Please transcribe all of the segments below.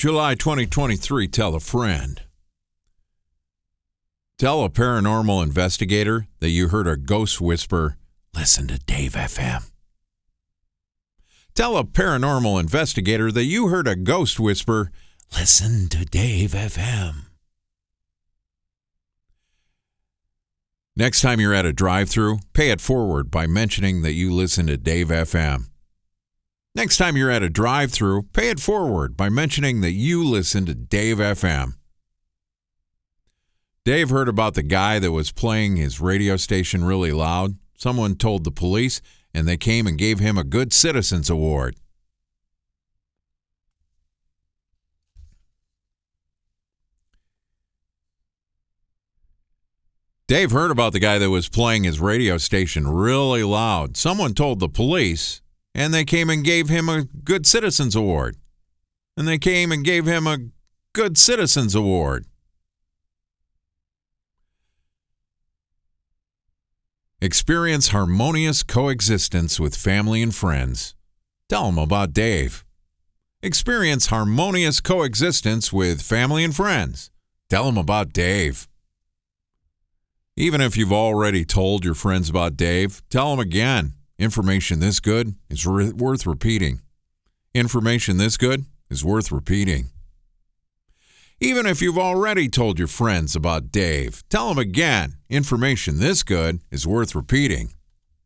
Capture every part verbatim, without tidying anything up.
July twenty twenty-three, tell a friend. Tell a paranormal investigator that you heard a ghost whisper, listen to Dave F M. Tell a paranormal investigator that you heard a ghost whisper, listen to Dave F M. Next time you're at a drive-thru, pay it forward by mentioning that you listen to Dave F M. Next time you're at a drive-thru, pay it forward by mentioning that you listen to Dave F M. Dave heard about the guy that was playing his radio station really loud. Someone told the police, and they came and gave him a Good Citizens Award. Dave heard about the guy that was playing his radio station really loud. Someone told the police, and they came and gave him a Good Citizens Award. And they came and gave him a Good Citizens Award. Experience harmonious coexistence with family and friends. Tell them about Dave. Experience harmonious coexistence with family and friends. Tell them about Dave. Even if you've already told your friends about Dave, tell them again. Information this good is re- worth repeating. Information this good is worth repeating. Even if you've already told your friends about Dave, tell them again. Information this good is worth repeating.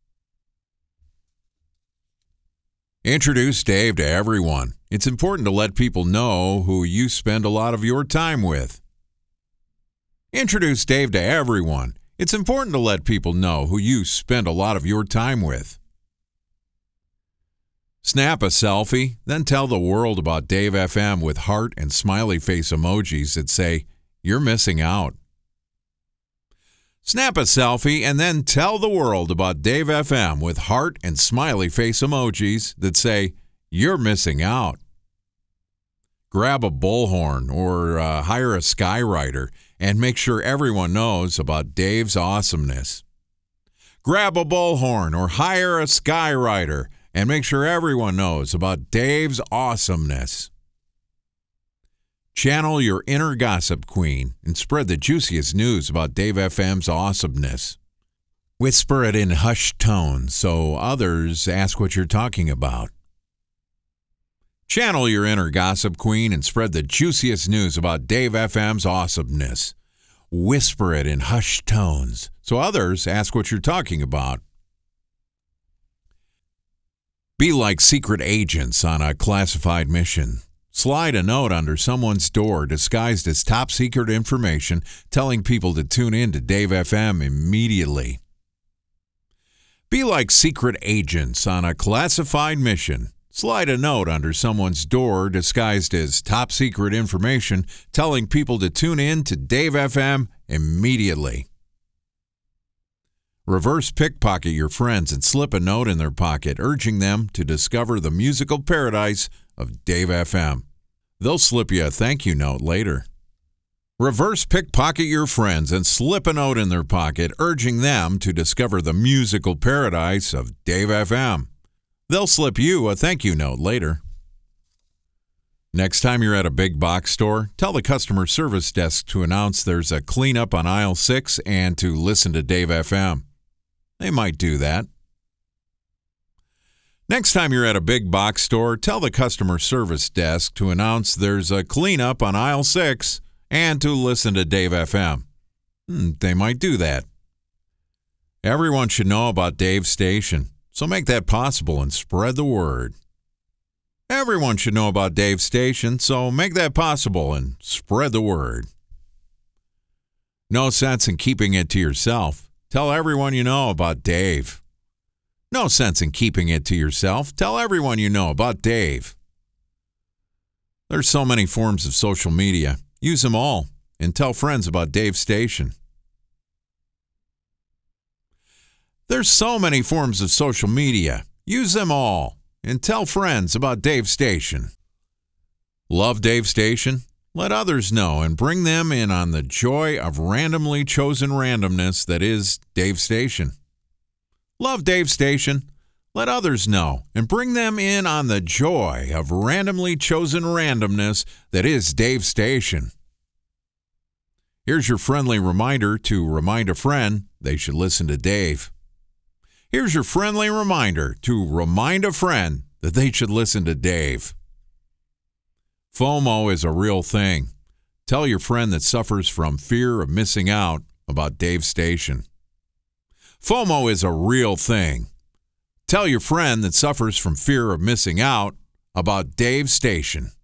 Introduce Dave to everyone. It's important to let people know who you spend a lot of your time with. Introduce Dave to everyone. It's important to let people know who you spend a lot of your time with. Snap a selfie, then tell the world about Dave F M with heart and smiley face emojis that say, you're missing out. Snap a selfie and then tell the world about Dave F M with heart and smiley face emojis that say, you're missing out. Grab a bullhorn or uh, hire a skywriter and make sure everyone knows about Dave's awesomeness. Grab a bullhorn or hire a skywriter and make sure everyone knows about Dave's awesomeness. Channel your inner gossip queen and spread the juiciest news about Dave F M's awesomeness. Whisper it in hushed tones so others ask what you're talking about. Channel your inner gossip queen and spread the juiciest news about Dave F M's awesomeness. Whisper it in hushed tones so others ask what you're talking about. Be like secret agents on a classified mission. Slide a note under someone's door disguised as top secret information, telling people to tune in to Dave F M immediately. Be like secret agents on a classified mission. Slide a note under someone's door disguised as top secret information, telling people to tune in to Dave F M immediately. Reverse pickpocket your friends and slip a note in their pocket, urging them to discover the musical paradise of Dave F M. They'll slip you a thank you note later. Reverse pickpocket your friends and slip a note in their pocket, urging them to discover the musical paradise of Dave F M. They'll slip you a thank you note later. Next time you're at a big box store, tell the customer service desk to announce there's a cleanup on aisle six and to listen to Dave F M. They might do that. Next time you're at a big box store, tell the customer service desk to announce there's a cleanup on aisle six and to listen to Dave F M. Hmm, they might do that. Everyone should know about Dave's station, so make that possible and spread the word. Everyone should know about Dave's station, so make that possible and spread the word. No sense in keeping it to yourself. Tell everyone you know about Dave. No sense in keeping it to yourself. Tell everyone you know about Dave. There's so many forms of social media. Use them all and tell friends about Dave's station. There's so many forms of social media. Use them all and tell friends about Dave's station. Love Dave's station? Let others know and bring them in on the joy of randomly chosen randomness that is Dave's station. Love Dave's station? Let others know and bring them in on the joy of randomly chosen randomness that is Dave Station. Here's your friendly reminder to remind a friend they should listen to Dave. Here's your friendly reminder to remind a friend that they should listen to Dave. FOMO is a real thing. Tell your friend that suffers from fear of missing out about Dave Station. FOMO is a real thing. Tell your friend that suffers from fear of missing out about Dave Station.